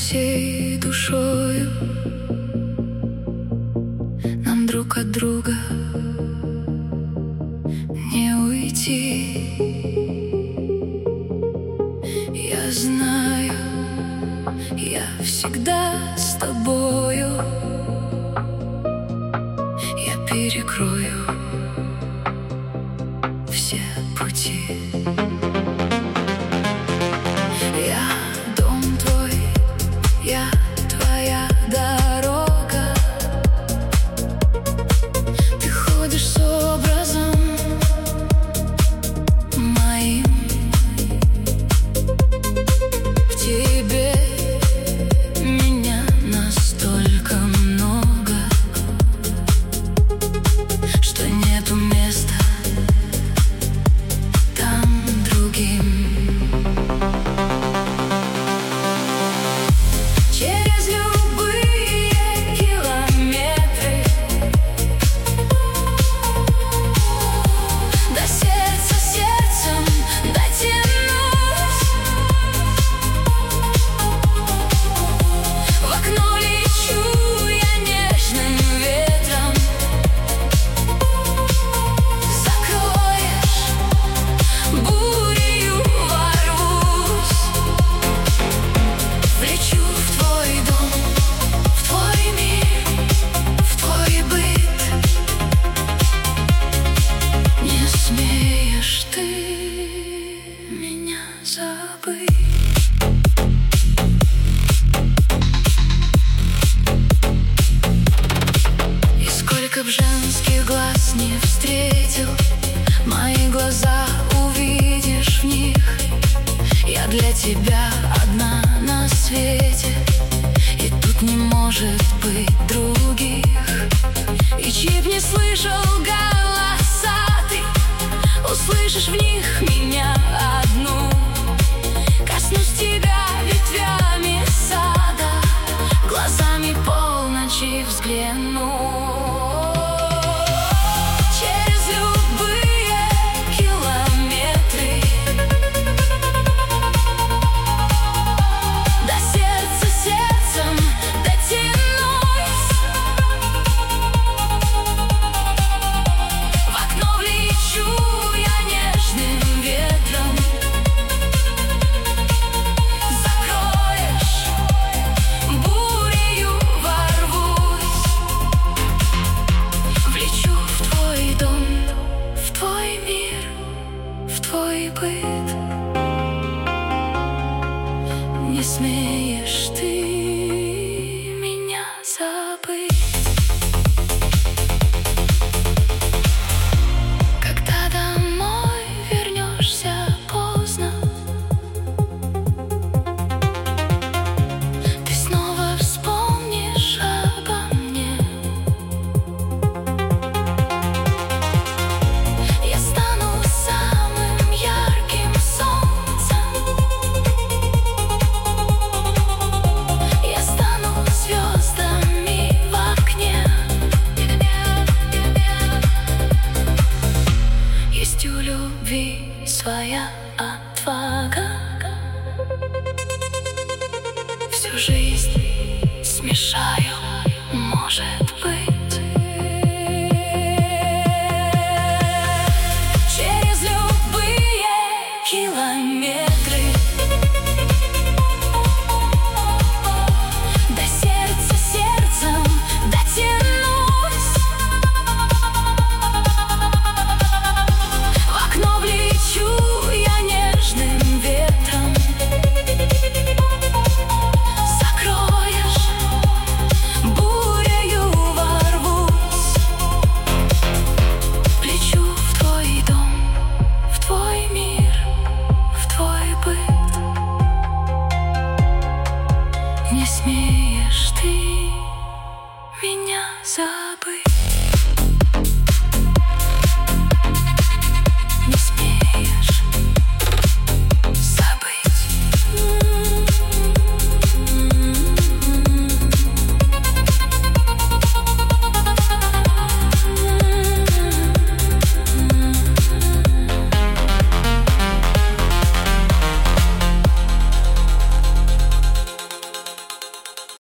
всей душою. Нам друг от друга не уйти. Я знаю, я всегда с тобою. Я перекрою все пути. Я дом твой, я твоя дорога. Ты ходишь с образом моим. В тебе меня настолько много, что нету места там другим. Через любые километры до сердца сердцем дотянусь. В окно лечу я нежным ветром. Закроешь, бурею ворвусь. Влечу в твой дом, в твой мир, в твой быт. Не смеешь ты меня забыть. И сколько б женских глаз не встретил, мои глаза увидишь в них. Я для тебя одна на свете, и тут не может быть других. И чьи б не слышал голоса ты, услышишь в них меня одну. Коснусь тебя ветвями сада, глазами полночи взгляну. Через любые километры до сердца сердцем дотянусь. В окно влечу я нежным ветром. Закроешь, бурею ворвусь. Влечу в твой дом, в твой мир, в твой быт. Не смеешь ты меня забыть. Когда домой вернешься поздно, ты снова вспомнишь обо мне. Я стану самым ярким солнцем. Я стану звездами в окне. Есть у любви своя отвага. Всю жизнь смешаю, может